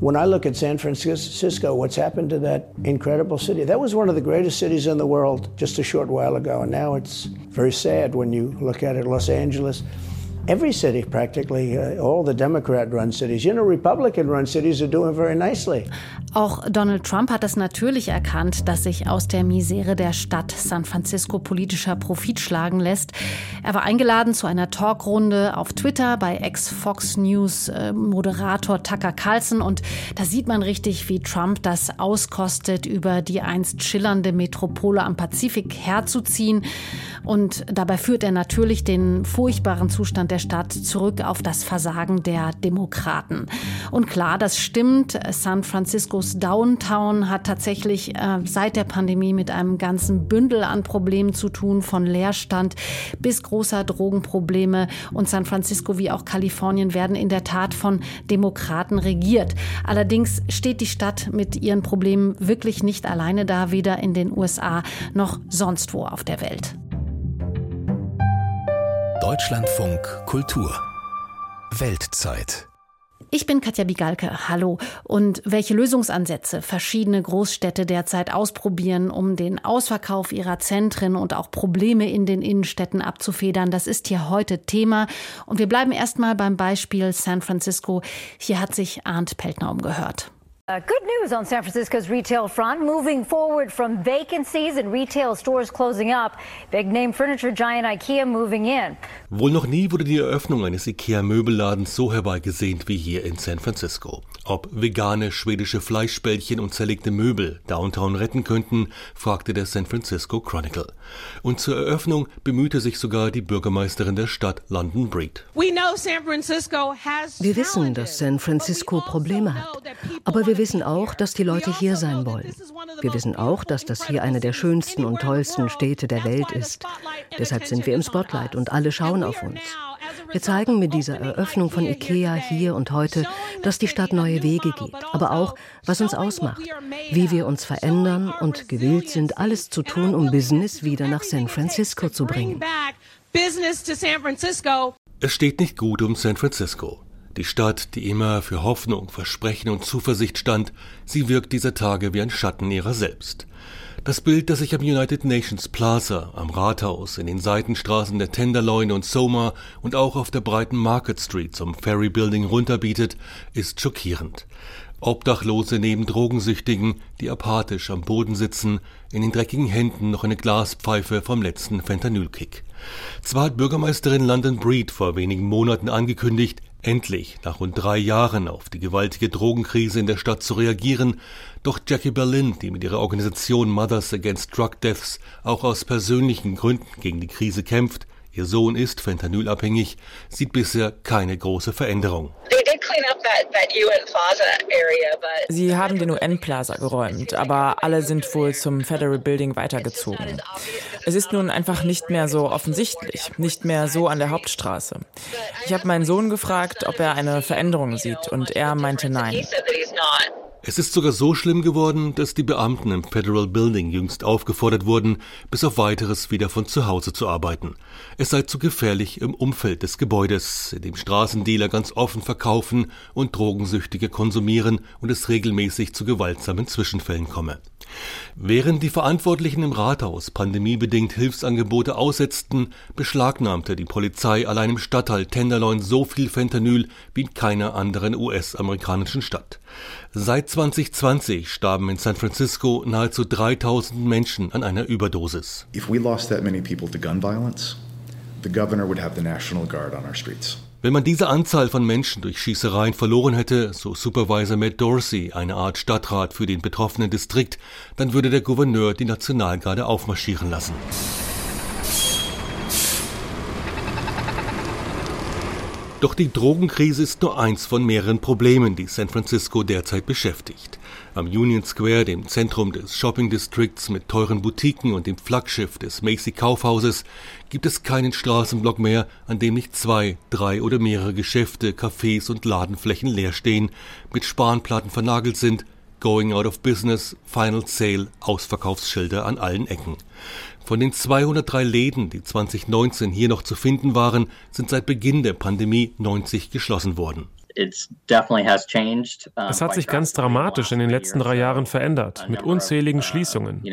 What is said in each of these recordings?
When I look at San Francisco, what's happened to that incredible city? That was one of the greatest cities in the world just a short while ago, and now it's very sad when you look at it. Los Angeles, every city practically, all the Democrat-run cities. Republican-run cities are doing very nicely. Auch Donald Trump hat es natürlich erkannt, dass sich aus der Misere der Stadt San Francisco politischer Profit schlagen lässt. Er war eingeladen zu einer Talkrunde auf Twitter bei Ex-Fox News Moderator Tucker Carlson. Und da sieht man richtig, wie Trump das auskostet, über die einst schillernde Metropole am Pazifik herzuziehen. Und dabei führt er natürlich den furchtbaren Zustand der Stadt zurück auf das Versagen der Demokraten. Und klar, das stimmt. San Franciscos Downtown hat tatsächlich seit der Pandemie mit einem ganzen Bündel an Problemen zu tun, von Leerstand bis großer Drogenprobleme. Und San Francisco wie auch Kalifornien werden in der Tat von Demokraten regiert. Allerdings steht die Stadt mit ihren Problemen wirklich nicht alleine da, weder in den USA noch sonst wo auf der Welt. Deutschlandfunk Kultur Weltzeit. Ich bin Katja Bigalke, hallo. Und welche Lösungsansätze verschiedene Großstädte derzeit ausprobieren, um den Ausverkauf ihrer Zentren und auch Probleme in den Innenstädten abzufedern, das ist hier heute Thema. Und wir bleiben erstmal beim Beispiel San Francisco. Hier hat sich Arndt Peltner umgehört. Good news on San Francisco's retail front, moving forward from vacancies and retail stores closing up. Big name furniture giant IKEA moving in. Wohl noch nie wurde die Eröffnung eines IKEA-Möbelladens so herbeigesehnt wie hier in San Francisco. Ob vegane schwedische Fleischbällchen und zerlegte Möbel Downtown retten könnten, fragte der San Francisco Chronicle. Und zur Eröffnung bemühte sich sogar die Bürgermeisterin der Stadt, London Breed. Wir wissen, dass San Francisco Probleme hat. Aber wir wissen auch, dass die Leute hier sein wollen. Wir wissen auch, dass das hier eine der schönsten und tollsten Städte der Welt ist. Deshalb sind wir im Spotlight und alle schauen auf uns. Wir zeigen mit dieser Eröffnung von IKEA hier und heute, dass die Stadt neue Wege geht, aber auch, was uns ausmacht, wie wir uns verändern und gewillt sind, alles zu tun, um Business wieder nach San Francisco zu bringen. Es steht nicht gut um San Francisco. Die Stadt, die immer für Hoffnung, Versprechen und Zuversicht stand, sie wirkt dieser Tage wie ein Schatten ihrer selbst. Das Bild, das sich am United Nations Plaza, am Rathaus, in den Seitenstraßen der Tenderloin und Soma und auch auf der breiten Market Street zum Ferry Building runterbietet, ist schockierend. Obdachlose neben Drogensüchtigen, die apathisch am Boden sitzen, in den dreckigen Händen noch eine Glaspfeife vom letzten Fentanyl-Kick. Zwar hat Bürgermeisterin London Breed vor wenigen Monaten angekündigt, endlich nach rund 3 Jahren auf die gewaltige Drogenkrise in der Stadt zu reagieren, doch Jackie Berlin, die mit ihrer Organisation Mothers Against Drug Deaths auch aus persönlichen Gründen gegen die Krise kämpft, ihr Sohn ist fentanylabhängig, sieht bisher keine große Veränderung. Sie haben den UN-Plaza geräumt, aber alle sind wohl zum Federal Building weitergezogen. Es ist nun einfach nicht mehr so offensichtlich, nicht mehr so an der Hauptstraße. Ich habe meinen Sohn gefragt, ob er eine Veränderung sieht, und er meinte nein. Es ist sogar so schlimm geworden, dass die Beamten im Federal Building jüngst aufgefordert wurden, bis auf Weiteres wieder von zu Hause zu arbeiten. Es sei zu gefährlich im Umfeld des Gebäudes, in dem Straßendealer ganz offen verkaufen und Drogensüchtige konsumieren und es regelmäßig zu gewaltsamen Zwischenfällen komme. Während die Verantwortlichen im Rathaus pandemiebedingt Hilfsangebote aussetzten, beschlagnahmte die Polizei allein im Stadtteil Tenderloin so viel Fentanyl wie in keiner anderen US-amerikanischen Stadt. Seit 2020 starben in San Francisco nahezu 3000 Menschen an einer Überdosis. If we lost that many people to gun violence, the governor would have the National Guard on our streets. Wenn man diese Anzahl von Menschen durch Schießereien verloren hätte, so Supervisor Matt Dorsey, eine Art Stadtrat für den betroffenen Distrikt, dann würde der Gouverneur die Nationalgarde aufmarschieren lassen. Doch die Drogenkrise ist nur eins von mehreren Problemen, die San Francisco derzeit beschäftigt. Am Union Square, dem Zentrum des Shopping Districts mit teuren Boutiquen und dem Flaggschiff des Macy Kaufhauses, gibt es keinen Straßenblock mehr, an dem nicht 2, 3 oder mehrere Geschäfte, Cafés und Ladenflächen leer stehen, mit Spanplatten vernagelt sind, Going out of business, Final sale, Ausverkaufsschilder an allen Ecken. Von den 203 Läden, die 2019 hier noch zu finden waren, sind seit Beginn der Pandemie 90 geschlossen worden. Es hat sich ganz dramatisch in den letzten 3 Jahren verändert, mit unzähligen Schließungen.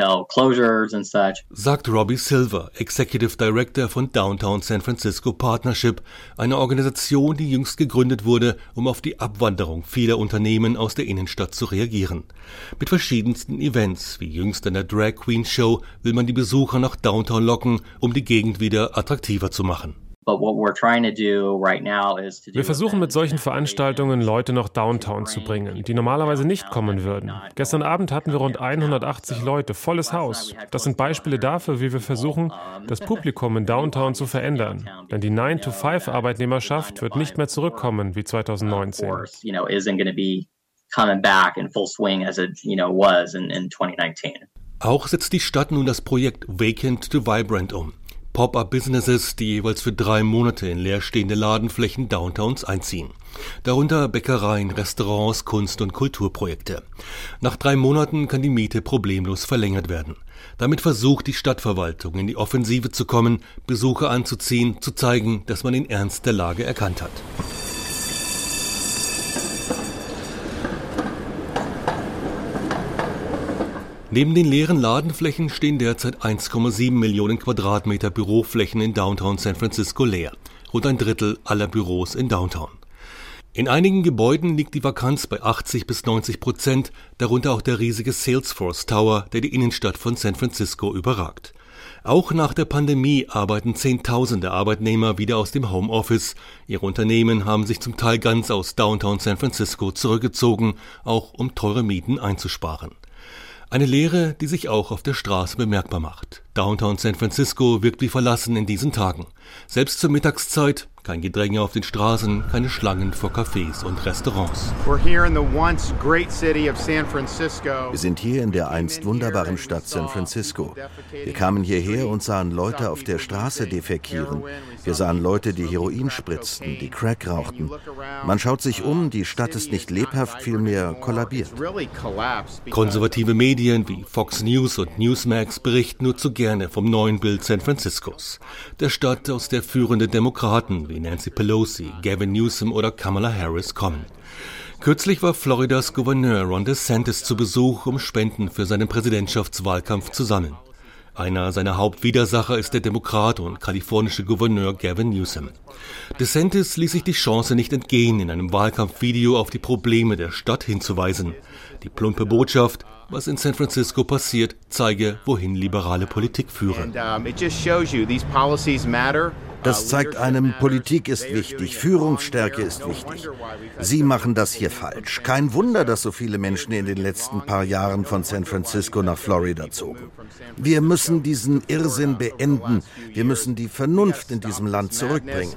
Sagt Robbie Silver, Executive Director von Downtown San Francisco Partnership, eine Organisation, die jüngst gegründet wurde, um auf die Abwanderung vieler Unternehmen aus der Innenstadt zu reagieren. Mit verschiedensten Events, wie jüngst einer Drag Queen Show, will man die Besucher nach Downtown locken, um die Gegend wieder attraktiver zu machen. Wir versuchen mit solchen Veranstaltungen Leute nach Downtown zu bringen, die normalerweise nicht kommen würden. Gestern Abend hatten wir rund 180 Leute, volles Haus. Das sind Beispiele dafür, wie wir versuchen, das Publikum in Downtown zu verändern. Denn die 9-to-5-Arbeitnehmerschaft wird nicht mehr zurückkommen wie 2019. Auch setzt die Stadt nun das Projekt Vacant to Vibrant um. Pop-up-Businesses, die jeweils für 3 Monate in leerstehende Ladenflächen Downtowns einziehen. Darunter Bäckereien, Restaurants, Kunst- und Kulturprojekte. Nach 3 Monaten kann die Miete problemlos verlängert werden. Damit versucht die Stadtverwaltung in die Offensive zu kommen, Besucher anzuziehen, zu zeigen, dass man den Ernst der Lage erkannt hat. Neben den leeren Ladenflächen stehen derzeit 1,7 Millionen Quadratmeter Büroflächen in Downtown San Francisco leer. Rund ein Drittel aller Büros in Downtown. In einigen Gebäuden liegt die Vakanz bei 80-90%, darunter auch der riesige Salesforce Tower, der die Innenstadt von San Francisco überragt. Auch nach der Pandemie arbeiten Zehntausende Arbeitnehmer wieder aus dem Homeoffice. Ihre Unternehmen haben sich zum Teil ganz aus Downtown San Francisco zurückgezogen, auch um teure Mieten einzusparen. Eine Leere, die sich auch auf der Straße bemerkbar macht. Downtown San Francisco wirkt wie verlassen in diesen Tagen. Selbst zur Mittagszeit kein Gedränge auf den Straßen, keine Schlangen vor Cafés und Restaurants. Wir sind hier in der einst wunderbaren Stadt San Francisco. Wir kamen hierher und sahen Leute auf der Straße defekieren. Wir sahen Leute, die Heroin spritzten, die Crack rauchten. Man schaut sich um, die Stadt ist nicht lebhaft, vielmehr kollabiert. Konservative Medien wie Fox News und Newsmax berichten nur zu gerne vom neuen Bild San Franciscos. Der Stadt, aus der führende Demokraten wie Nancy Pelosi, Gavin Newsom oder Kamala Harris kommen. Kürzlich war Floridas Gouverneur Ron DeSantis zu Besuch, um Spenden für seinen Präsidentschaftswahlkampf zu sammeln. Einer seiner Hauptwidersacher ist der Demokrat und kalifornische Gouverneur Gavin Newsom. DeSantis ließ sich die Chance nicht entgehen, in einem Wahlkampfvideo auf die Probleme der Stadt hinzuweisen. Die plumpe Botschaft, was in San Francisco passiert, zeige, wohin liberale Politik führe. Das zeigt einem, Politik ist wichtig, Führungsstärke ist wichtig. Sie machen das hier falsch. Kein Wunder, dass so viele Menschen in den letzten paar Jahren von San Francisco nach Florida zogen. Wir müssen diesen Irrsinn beenden. Wir müssen die Vernunft in diesem Land zurückbringen.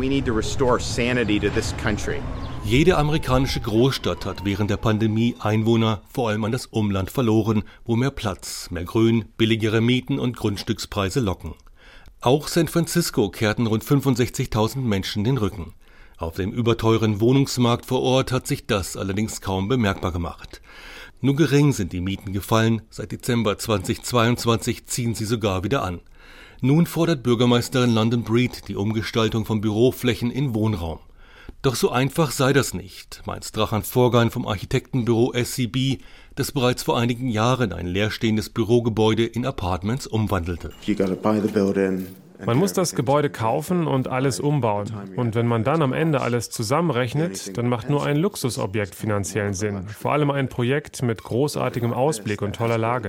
Jede amerikanische Großstadt hat während der Pandemie Einwohner vor allem an das Umland verloren, wo mehr Platz, mehr Grün, billigere Mieten und Grundstückspreise locken. Auch San Francisco kehrten rund 65.000 Menschen den Rücken. Auf dem überteuren Wohnungsmarkt vor Ort hat sich das allerdings kaum bemerkbar gemacht. Nur gering sind die Mieten gefallen, seit Dezember 2022 ziehen sie sogar wieder an. Nun fordert Bürgermeisterin London Breed die Umgestaltung von Büroflächen in Wohnraum. Doch so einfach sei das nicht, meint Strachan Forgan vom Architektenbüro SCB, das bereits vor einigen Jahren ein leerstehendes Bürogebäude in Apartments umwandelte. Man muss das Gebäude kaufen und alles umbauen. Und wenn man dann am Ende alles zusammenrechnet, dann macht nur ein Luxusobjekt finanziellen Sinn. Vor allem ein Projekt mit großartigem Ausblick und toller Lage.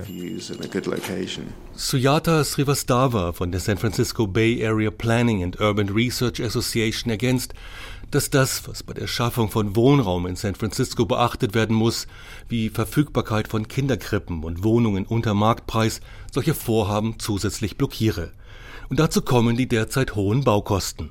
Sujata Srivastava von der San Francisco Bay Area Planning and Urban Research Association ergänzt, dass das, was bei der Schaffung von Wohnraum in San Francisco beachtet werden muss, wie Verfügbarkeit von Kinderkrippen und Wohnungen unter Marktpreis, solche Vorhaben zusätzlich blockiere. Und dazu kommen die derzeit hohen Baukosten.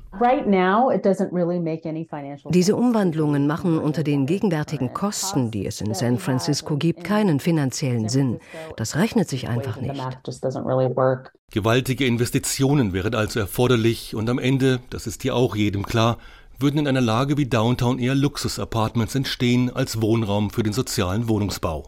Diese Umwandlungen machen unter den gegenwärtigen Kosten, die es in San Francisco gibt, keinen finanziellen Sinn. Das rechnet sich einfach nicht. Gewaltige Investitionen wären also erforderlich und am Ende, das ist hier auch jedem klar, würden in einer Lage wie Downtown eher Luxus-Apartments entstehen als Wohnraum für den sozialen Wohnungsbau.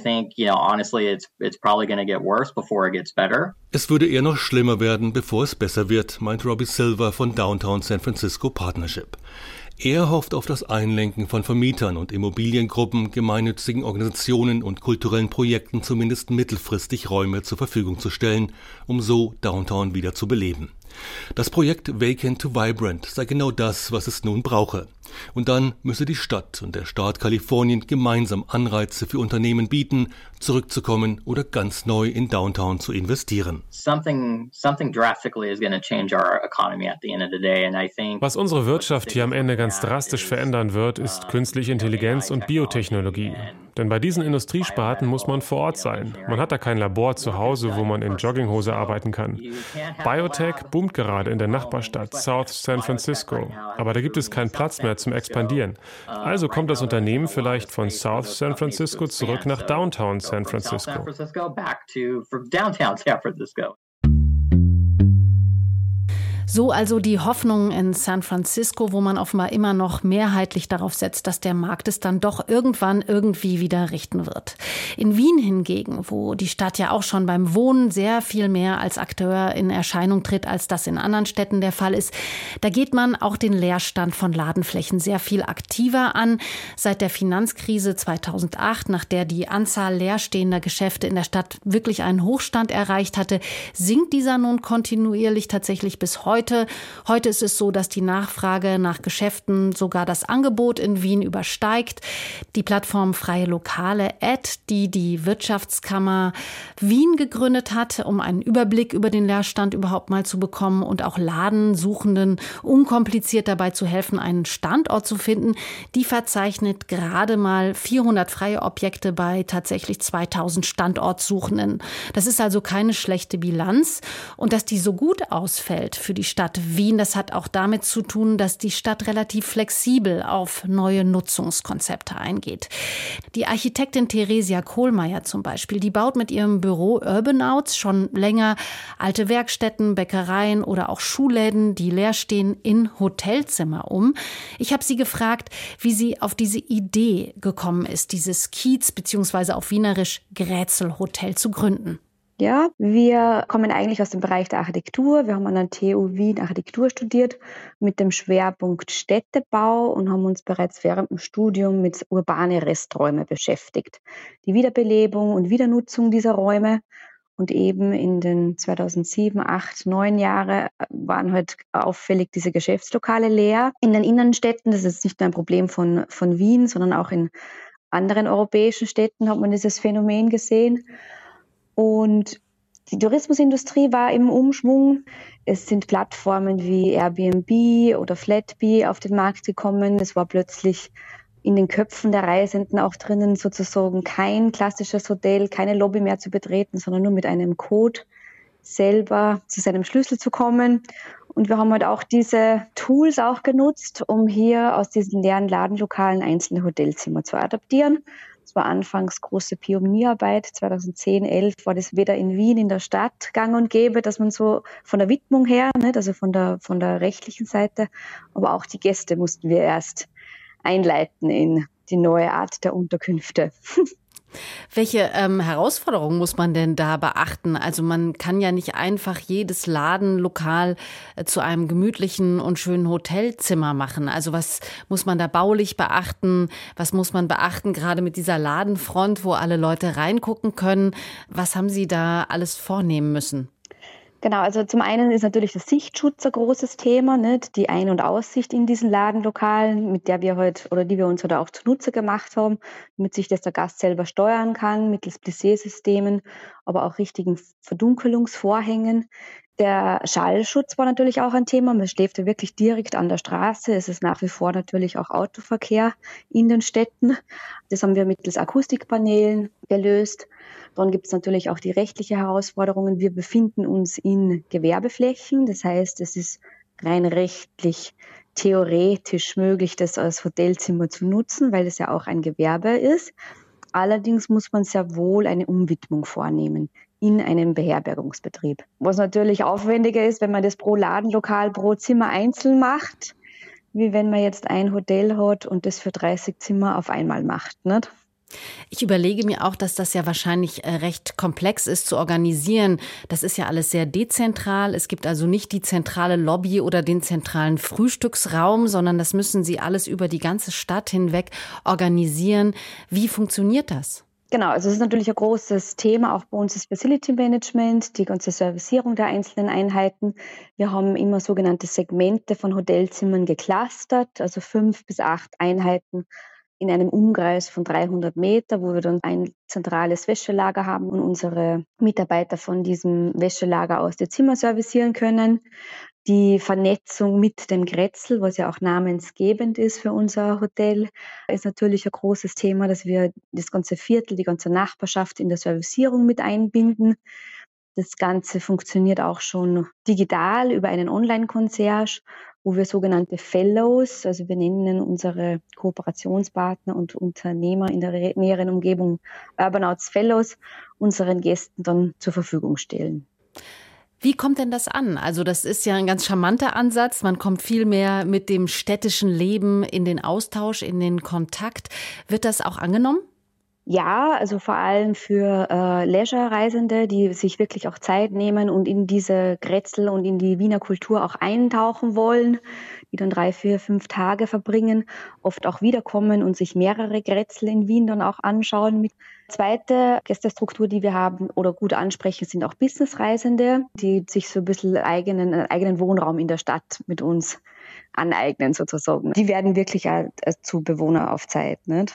Es würde eher noch schlimmer werden, bevor es besser wird, meint Robbie Silver von Downtown San Francisco Partnership. Er hofft auf das Einlenken von Vermietern und Immobiliengruppen, gemeinnützigen Organisationen und kulturellen Projekten zumindest mittelfristig Räume zur Verfügung zu stellen, um so Downtown wieder zu beleben. Das Projekt Vacant to Vibrant sei genau das, was es nun brauche. Und dann müsse die Stadt und der Staat Kalifornien gemeinsam Anreize für Unternehmen bieten, zurückzukommen oder ganz neu in Downtown zu investieren. Was unsere Wirtschaft hier am Ende ganz drastisch verändern wird, ist künstliche Intelligenz und Biotechnologie. Denn bei diesen Industriesparten muss man vor Ort sein. Man hat da kein Labor zu Hause, wo man in Jogginghose arbeiten kann. Biotech boomt gerade in der Nachbarstadt South San Francisco. Aber da gibt es keinen Platz mehr zum Expandieren. Also kommt das Unternehmen vielleicht von South San Francisco zurück nach Downtown San Francisco. So also die Hoffnung in San Francisco, wo man offenbar immer noch mehrheitlich darauf setzt, dass der Markt es dann doch irgendwann irgendwie wieder richten wird. In Wien hingegen, wo die Stadt ja auch schon beim Wohnen sehr viel mehr als Akteur in Erscheinung tritt, als das in anderen Städten der Fall ist, da geht man auch den Leerstand von Ladenflächen sehr viel aktiver an. Seit der Finanzkrise 2008, nach der die Anzahl leerstehender Geschäfte in der Stadt wirklich einen Hochstand erreicht hatte, sinkt dieser nun kontinuierlich tatsächlich bis heute. Heute ist es so, dass die Nachfrage nach Geschäften sogar das Angebot in Wien übersteigt. Die Plattform Freie Lokale die Wirtschaftskammer Wien gegründet hat, um einen Überblick über den Leerstand überhaupt mal zu bekommen und auch Ladensuchenden unkompliziert dabei zu helfen, einen Standort zu finden, die verzeichnet gerade mal 400 freie Objekte bei tatsächlich 2000 Standortsuchenden. Das ist also keine schlechte Bilanz. Und dass die so gut ausfällt für die Stadt Wien, das hat auch damit zu tun, dass die Stadt relativ flexibel auf neue Nutzungskonzepte eingeht. Die Architektin Theresia Kohlmeier zum Beispiel, die baut mit ihrem Büro Urbanouts schon länger alte Werkstätten, Bäckereien oder auch Schuhläden, die leer stehen, in Hotelzimmer um. Ich habe sie gefragt, wie sie auf diese Idee gekommen ist, dieses Kiez bzw. auf Wienerisch Grätzelhotel zu gründen. Ja, wir kommen eigentlich aus dem Bereich der Architektur. Wir haben an der TU Wien Architektur studiert mit dem Schwerpunkt Städtebau und haben uns bereits während dem Studium mit urbane Resträume beschäftigt. Die Wiederbelebung und Wiedernutzung dieser Räume. Und eben in den 2007, 8, 9 Jahre waren halt auffällig diese Geschäftslokale leer. In den Innenstädten, das ist nicht nur ein Problem von Wien, sondern auch in anderen europäischen Städten hat man dieses Phänomen gesehen. Und die Tourismusindustrie war im Umschwung. Es sind Plattformen wie Airbnb oder Flatby auf den Markt gekommen. Es war plötzlich in den Köpfen der Reisenden auch drinnen, sozusagen kein klassisches Hotel, keine Lobby mehr zu betreten, sondern nur mit einem Code selber zu seinem Schlüssel zu kommen. Und wir haben halt auch diese Tools auch genutzt, um hier aus diesen leeren Ladenlokalen einzelne Hotelzimmer zu adaptieren. Das war anfangs große Pionierarbeit. 2010, 11 war das weder in Wien in der Stadt gang und gäbe, dass man so von der Widmung her, also von der rechtlichen Seite, aber auch die Gäste mussten wir erst einleiten in die neue Art der Unterkünfte. Welche Herausforderungen muss man denn da beachten? Also man kann ja nicht einfach jedes Ladenlokal zu einem gemütlichen und schönen Hotelzimmer machen. Also was muss man da baulich beachten? Was muss man beachten, gerade mit dieser Ladenfront, wo alle Leute reingucken können? Was haben Sie da alles vornehmen müssen? Genau, also zum einen ist natürlich der Sichtschutz ein großes Thema, nicht? Die Ein- und Aussicht in diesen Ladenlokalen, die wir uns auch zunutze gemacht haben, damit sich das der Gast selber steuern kann, mittels Plissé-Systemen, aber auch richtigen Verdunkelungsvorhängen. Der Schallschutz war natürlich auch ein Thema. Man schläft ja wirklich direkt an der Straße. Es ist nach wie vor natürlich auch Autoverkehr in den Städten. Das haben wir mittels Akustikpanelen gelöst. Dann gibt es natürlich auch die rechtliche Herausforderungen. Wir befinden uns in Gewerbeflächen. Das heißt, es ist rein rechtlich, theoretisch möglich, das als Hotelzimmer zu nutzen, weil es ja auch ein Gewerbe ist. Allerdings muss man sehr wohl eine Umwidmung vornehmen in einem Beherbergungsbetrieb. Was natürlich aufwendiger ist, wenn man das pro Ladenlokal, pro Zimmer einzeln macht, wie wenn man jetzt ein Hotel hat und das für 30 Zimmer auf einmal macht, nicht? Ich überlege mir auch, dass das ja wahrscheinlich recht komplex ist zu organisieren. Das ist ja alles sehr dezentral. Es gibt also nicht die zentrale Lobby oder den zentralen Frühstücksraum, sondern das müssen Sie alles über die ganze Stadt hinweg organisieren. Wie funktioniert das? Genau, also es ist natürlich ein großes Thema, auch bei uns das Facility Management, die ganze Servicierung der einzelnen Einheiten. Wir haben immer sogenannte Segmente von Hotelzimmern geclustert, also 5 bis 8 Einheiten in einem Umkreis von 300 Meter, wo wir dann ein zentrales Wäschelager haben und unsere Mitarbeiter von diesem Wäschelager aus die Zimmer servicieren können. Die Vernetzung mit dem Grätzl, was ja auch namensgebend ist für unser Hotel, ist natürlich ein großes Thema, dass wir das ganze Viertel, die ganze Nachbarschaft in der Servicierung mit einbinden. Das Ganze funktioniert auch schon digital über einen Online-Concierge, wo wir sogenannte Fellows, also wir nennen unsere Kooperationspartner und Unternehmer in der näheren Umgebung Urbanoutz Fellows, unseren Gästen dann zur Verfügung stellen. Wie kommt denn das an? Also das ist ja ein ganz charmanter Ansatz. Man kommt viel mehr mit dem städtischen Leben in den Austausch, in den Kontakt. Wird das auch angenommen? Ja, also vor allem für Leisure-Reisende, die sich wirklich auch Zeit nehmen und in diese Grätzl und in die Wiener Kultur auch eintauchen wollen, die dann 3, 4, 5 Tage verbringen, oft auch wiederkommen und sich mehrere Grätzl in Wien dann auch anschauen. Zweite Gästestruktur, die wir haben oder gut ansprechen, sind auch Businessreisende, die sich so ein bisschen eigenen Wohnraum in der Stadt mit uns aneignen sozusagen. Die werden wirklich zu Bewohner auf Zeit, nicht?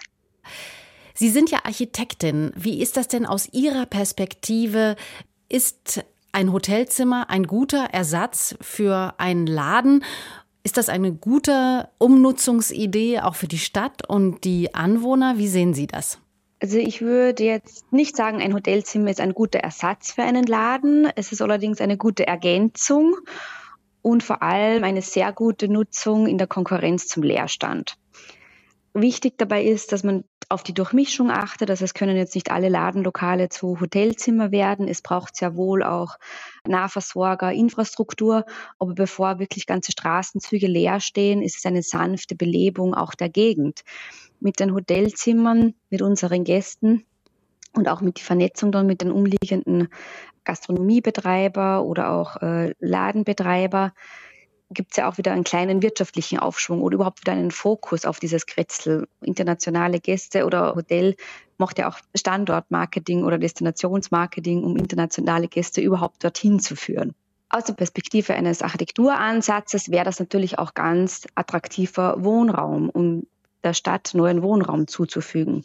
Sie sind ja Architektin. Wie ist das denn aus Ihrer Perspektive? Ist ein Hotelzimmer ein guter Ersatz für einen Laden? Ist das eine gute Umnutzungsidee auch für die Stadt und die Anwohner? Wie sehen Sie das? Also ich würde jetzt nicht sagen, ein Hotelzimmer ist ein guter Ersatz für einen Laden. Es ist allerdings eine gute Ergänzung und vor allem eine sehr gute Nutzung in der Konkurrenz zum Leerstand. Wichtig dabei ist, dass man auf die Durchmischung achtet. Also es können jetzt nicht alle Ladenlokale zu Hotelzimmer werden. Es braucht sehr wohl auch Nahversorger, Infrastruktur. Aber bevor wirklich ganze Straßenzüge leer stehen, ist es eine sanfte Belebung auch der Gegend. Mit den Hotelzimmern, mit unseren Gästen und auch mit der Vernetzung dann mit den umliegenden Gastronomiebetreiber oder auch Ladenbetreiber gibt es ja auch wieder einen kleinen wirtschaftlichen Aufschwung oder überhaupt wieder einen Fokus auf dieses Grätzl. Internationale Gäste oder Hotel macht ja auch Standortmarketing oder Destinationsmarketing, um internationale Gäste überhaupt dorthin zu führen. Aus der Perspektive eines Architekturansatzes wäre das natürlich auch ganz attraktiver Wohnraum, um der Stadt neuen Wohnraum zuzufügen.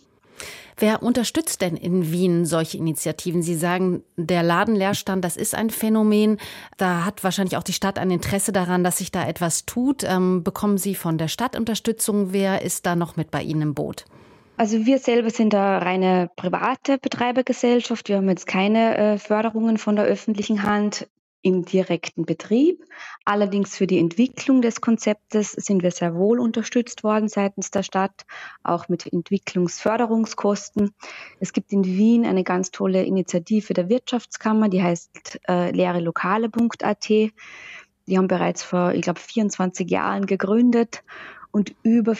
Wer unterstützt denn in Wien solche Initiativen? Sie sagen, der Ladenleerstand, das ist ein Phänomen. Da hat wahrscheinlich auch die Stadt ein Interesse daran, dass sich da etwas tut. Bekommen Sie von der Stadt Unterstützung? Wer ist da noch mit bei Ihnen im Boot? Also wir selber sind eine reine private Betreibergesellschaft. Wir haben jetzt keine Förderungen von der öffentlichen Hand im direkten Betrieb. Allerdings für die Entwicklung des Konzeptes sind wir sehr wohl unterstützt worden seitens der Stadt, auch mit Entwicklungsförderungskosten. Es gibt in Wien eine ganz tolle Initiative der Wirtschaftskammer, die heißt leerelokale.at. Die haben bereits vor, 24 Jahren gegründet und über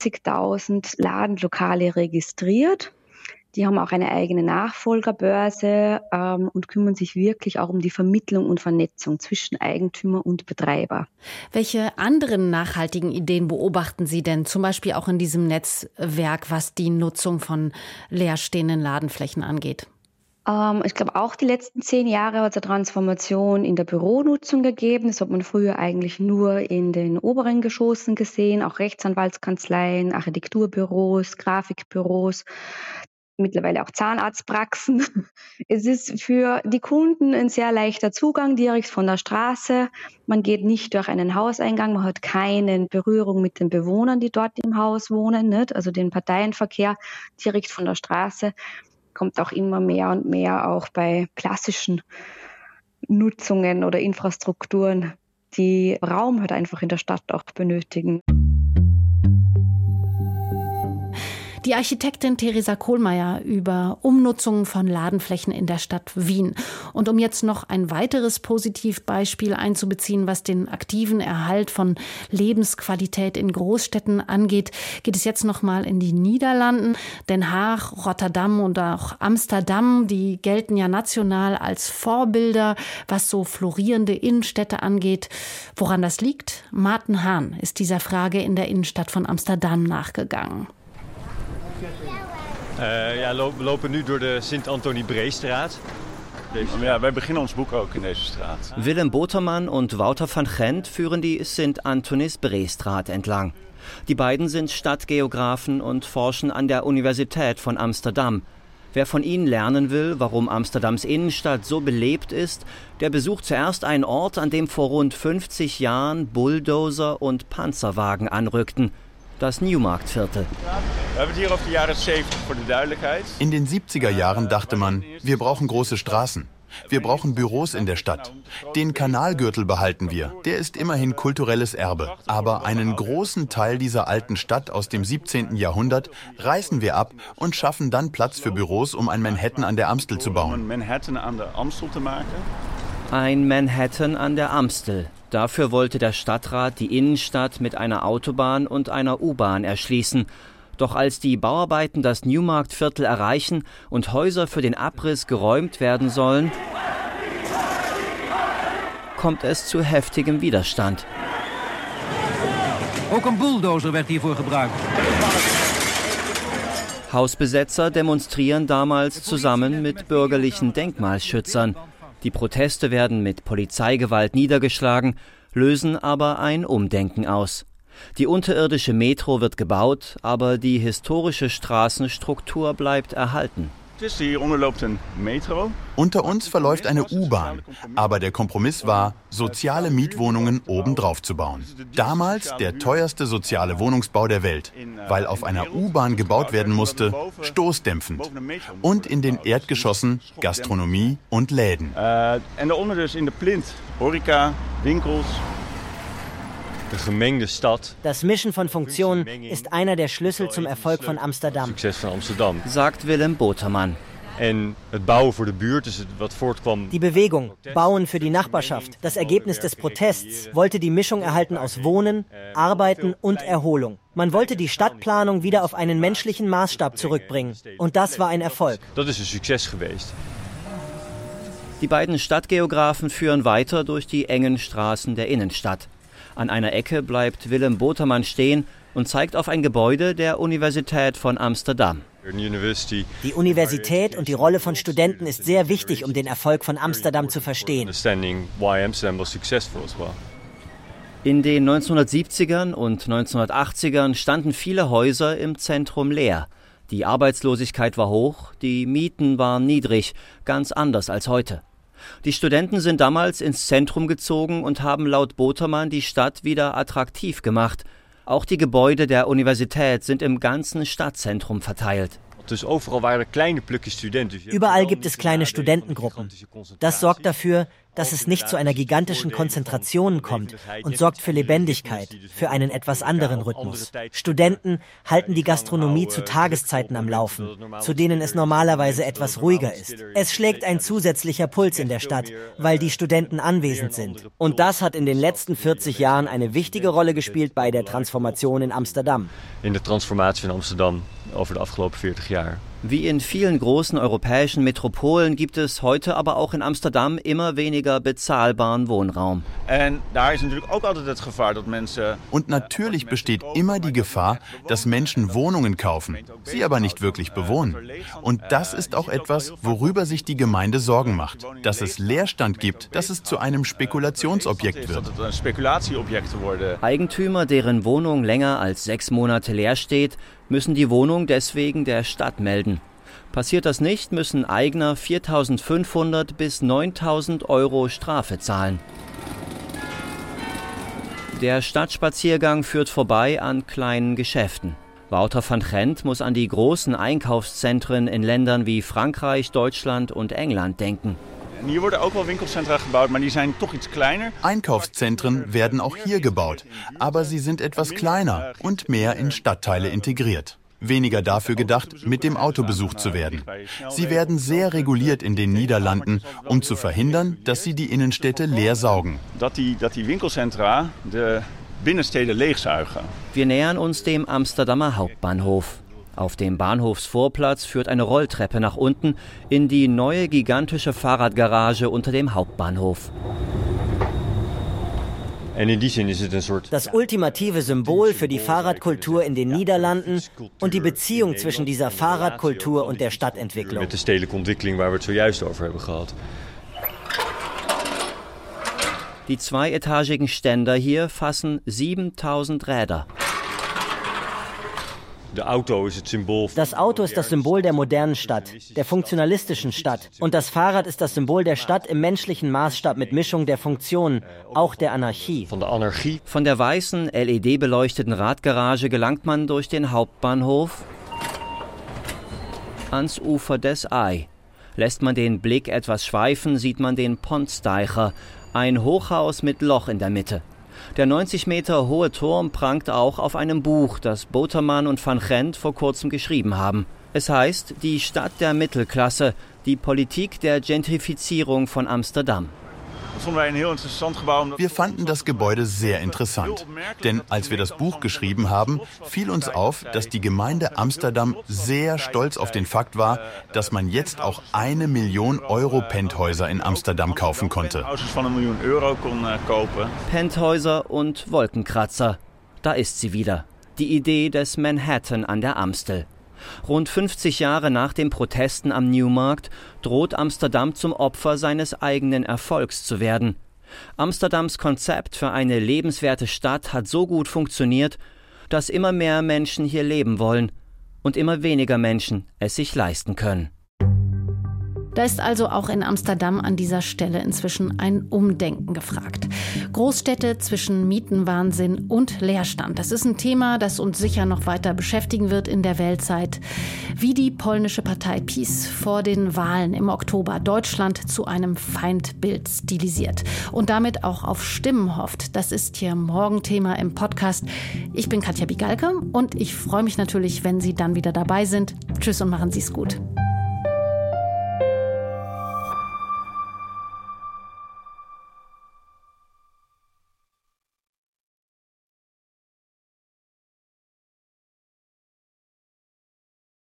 40.000 Ladenlokale registriert. Die haben auch eine eigene Nachfolgerbörse und kümmern sich wirklich auch um die Vermittlung und Vernetzung zwischen Eigentümer und Betreiber. Welche anderen nachhaltigen Ideen beobachten Sie denn, zum Beispiel auch in diesem Netzwerk, was die Nutzung von leerstehenden Ladenflächen angeht? Ich glaube, auch die letzten 10 Jahre hat es eine Transformation in der Büronutzung gegeben. Das hat man früher eigentlich nur in den oberen Geschossen gesehen, auch Rechtsanwaltskanzleien, Architekturbüros, Grafikbüros. Mittlerweile auch Zahnarztpraxen. Es ist für die Kunden ein sehr leichter Zugang direkt von der Straße. Man geht nicht durch einen Hauseingang, man hat keine Berührung mit den Bewohnern, die dort im Haus wohnen, nicht? Also den Parteienverkehr direkt von der Straße kommt auch immer mehr und mehr auch bei klassischen Nutzungen oder Infrastrukturen, die Raum halt einfach in der Stadt auch benötigen. Die Architektin Theresa Kohlmeier über Umnutzung von Ladenflächen in der Stadt Wien. Und um jetzt noch ein weiteres Positivbeispiel einzubeziehen, was den aktiven Erhalt von Lebensqualität in Großstädten angeht, geht es jetzt noch mal in die Niederlanden. Den Haag, Rotterdam und auch Amsterdam, die gelten ja national als Vorbilder, was so florierende Innenstädte angeht. Woran das liegt? Maarten Haan ist dieser Frage in der Innenstadt von Amsterdam nachgegangen. We lopen nu door de Sint-Antonie-Breestraat. Ja, wij beginnen ons boek ook in deze straat. Willem Botermann und Wouter van Gent führen die Sint-Antonis-Breestraat entlang. Die beiden sind Stadtgeografen und forschen an der Universität von Amsterdam. Wer von ihnen lernen will, warum Amsterdams Innenstadt so belebt ist, der besucht zuerst einen Ort, an dem vor rund 50 Jahren Bulldozer und Panzerwagen anrückten. Das Newmarktviertel. In den 70er Jahren dachte man, wir brauchen große Straßen. Wir brauchen Büros in der Stadt. Den Kanalgürtel behalten wir. Der ist immerhin kulturelles Erbe. Aber einen großen Teil dieser alten Stadt aus dem 17. Jahrhundert reißen wir ab und schaffen dann Platz für Büros, um ein Manhattan an der Amstel zu bauen. Ein Manhattan an der Amstel. Dafür wollte der Stadtrat die Innenstadt mit einer Autobahn und einer U-Bahn erschließen. Doch als die Bauarbeiten das Newmarktviertel erreichen und Häuser für den Abriss geräumt werden sollen, kommt es zu heftigem Widerstand. Auch ein Bulldozer wird hiervoor gebruikt. Hausbesetzer demonstrieren damals zusammen mit bürgerlichen Denkmalschützern. Die Proteste werden mit Polizeigewalt niedergeschlagen, lösen aber ein Umdenken aus. Die unterirdische Metro wird gebaut, aber die historische Straßenstruktur bleibt erhalten. Unter uns verläuft eine U-Bahn, aber der Kompromiss war, soziale Mietwohnungen obendrauf zu bauen. Damals der teuerste soziale Wohnungsbau der Welt, weil auf einer U-Bahn gebaut werden musste, stoßdämpfend. Und in den Erdgeschossen Gastronomie und Läden. En daaronder dus in de plint, horeca, winkels. Das Mischen von Funktionen ist einer der Schlüssel zum Erfolg von Amsterdam, sagt Willem Botermann. Die Bewegung, Bauen für die Nachbarschaft, das Ergebnis des Protests, wollte die Mischung erhalten aus Wohnen, Arbeiten und Erholung. Man wollte die Stadtplanung wieder auf einen menschlichen Maßstab zurückbringen. Und das war ein Erfolg. Die beiden Stadtgeografen führen weiter durch die engen Straßen der Innenstadt. An einer Ecke bleibt Willem Botermann stehen und zeigt auf ein Gebäude der Universität von Amsterdam. Die Universität und die Rolle von Studenten ist sehr wichtig, um den Erfolg von Amsterdam zu verstehen. In den 1970ern und 1980ern standen viele Häuser im Zentrum leer. Die Arbeitslosigkeit war hoch, die Mieten waren niedrig, ganz anders als heute. Die Studenten sind damals ins Zentrum gezogen und haben laut Botermann die Stadt wieder attraktiv gemacht. Auch die Gebäude der Universität sind im ganzen Stadtzentrum verteilt. Überall gibt es kleine Studentengruppen. Das sorgt dafür, dass es nicht zu einer gigantischen Konzentration kommt und sorgt für Lebendigkeit, für einen etwas anderen Rhythmus. Studenten halten die Gastronomie zu Tageszeiten am Laufen, zu denen es normalerweise etwas ruhiger ist. Es schlägt ein zusätzlicher Puls in der Stadt, weil die Studenten anwesend sind. Und das hat in den letzten 40 Jahren eine wichtige Rolle gespielt bei der Transformation in Amsterdam. In der Transformatie in Amsterdam over de afgelopen 40 jaar. Wie in vielen großen europäischen Metropolen gibt es heute aber auch in Amsterdam immer weniger bezahlbaren Wohnraum. Und natürlich besteht immer die Gefahr, dass Menschen Wohnungen kaufen, sie aber nicht wirklich bewohnen. Und das ist auch etwas, worüber sich die Gemeinde Sorgen macht. Dass es Leerstand gibt, dass es zu einem Spekulationsobjekt wird. Eigentümer, deren Wohnung länger als 6 Monate leer steht, müssen die Wohnung deswegen der Stadt melden. Passiert das nicht, müssen Eigner 4.500 bis 9.000 Euro Strafe zahlen. Der Stadtspaziergang führt vorbei an kleinen Geschäften. Wouter van Gent muss an die großen Einkaufszentren in Ländern wie Frankreich, Deutschland und England denken. Hier worden ook wel winkelcentra gebouwd, maar die zijn toch iets kleiner. Einkaufszentren werden auch hier gebaut, aber sie sind etwas kleiner und mehr in Stadtteile integriert. weniger dafür gedacht, mit dem Auto besucht zu werden. Sie werden sehr reguliert in den Niederlanden, um zu verhindern, dass sie die Innenstädte leer saugen. Dass die Winkelcentra de Binnensteden leegzuigen. Wir nähern uns dem Amsterdamer Hauptbahnhof. Auf dem Bahnhofsvorplatz führt eine Rolltreppe nach unten in die neue gigantische Fahrradgarage unter dem Hauptbahnhof. Das ultimative Symbol für die Fahrradkultur in den Niederlanden und die Beziehung zwischen dieser Fahrradkultur und der Stadtentwicklung. Met de stedelijke ontwikkeling waar we het zojuist over hebben gehad. Die zweietagigen Ständer hier fassen 7000 Räder. Das Auto ist das Symbol der modernen Stadt, der funktionalistischen Stadt. Und das Fahrrad ist das Symbol der Stadt im menschlichen Maßstab mit Mischung der Funktionen, auch der Anarchie. Von der weißen, LED-beleuchteten Radgarage gelangt man durch den Hauptbahnhof ans Ufer des Ey. Lässt man den Blick etwas schweifen, sieht man den Pontsdijcher, ein Hochhaus mit Loch in der Mitte. Der 90 Meter hohe Turm prangt auch auf einem Buch, das Boterman und Van Gent vor kurzem geschrieben haben. Es heißt Die Stadt der Mittelklasse, die Politik der Gentrifizierung von Amsterdam. Wir fanden das Gebäude sehr interessant, denn als wir das Buch geschrieben haben, fiel uns auf, dass die Gemeinde Amsterdam sehr stolz auf den Fakt war, dass man jetzt auch 1 Million Euro Penthäuser in Amsterdam kaufen konnte. Penthäuser und Wolkenkratzer, da ist sie wieder, die Idee des Manhattan an der Amstel. Rund 50 Jahre nach den Protesten am Newmarkt droht Amsterdam zum Opfer seines eigenen Erfolgs zu werden. Amsterdams Konzept für eine lebenswerte Stadt hat so gut funktioniert, dass immer mehr Menschen hier leben wollen und immer weniger Menschen es sich leisten können. Da ist also auch in Amsterdam an dieser Stelle inzwischen ein Umdenken gefragt. Großstädte zwischen Mietenwahnsinn und Leerstand. Das ist ein Thema, das uns sicher noch weiter beschäftigen wird in der Weltzeit. Wie die polnische Partei PiS vor den Wahlen im Oktober Deutschland zu einem Feindbild stilisiert und damit auch auf Stimmen hofft. Das ist hier morgen Thema im Podcast. Ich bin Katja Bigalke und ich freue mich natürlich, wenn Sie dann wieder dabei sind. Tschüss und machen Sie es gut.